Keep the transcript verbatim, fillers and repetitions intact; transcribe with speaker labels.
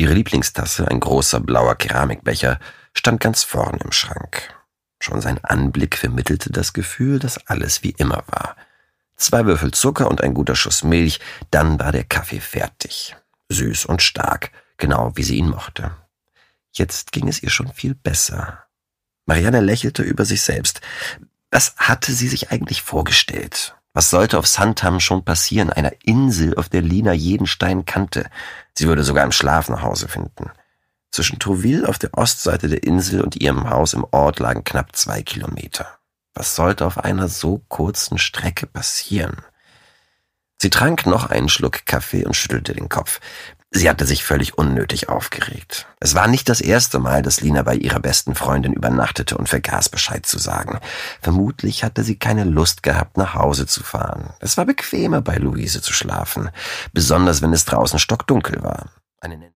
Speaker 1: Ihre Lieblingstasse, ein großer blauer Keramikbecher, stand ganz vorn im Schrank. Schon sein Anblick vermittelte das Gefühl, dass alles wie immer war. Zwei Würfel Zucker und ein guter Schuss Milch, dann war der Kaffee fertig. Süß und stark, genau wie sie ihn mochte. Jetzt ging es ihr schon viel besser. Marianne lächelte über sich selbst. Was hatte sie sich eigentlich vorgestellt? Was sollte auf Sandham schon passieren, einer Insel, auf der Lina jeden Stein kannte? Sie würde sogar im Schlaf nach Hause finden. Zwischen Trouville auf der Ostseite der Insel und ihrem Haus im Ort lagen knapp zwei Kilometer. Was sollte auf einer so kurzen Strecke passieren? Sie trank noch einen Schluck Kaffee und schüttelte den Kopf. Sie hatte sich völlig unnötig aufgeregt. Es war nicht das erste Mal, dass Lina bei ihrer besten Freundin übernachtete und vergaß Bescheid zu sagen. Vermutlich hatte sie keine Lust gehabt, nach Hause zu fahren. Es war bequemer, bei Luise zu schlafen, besonders wenn es draußen stockdunkel war. Eine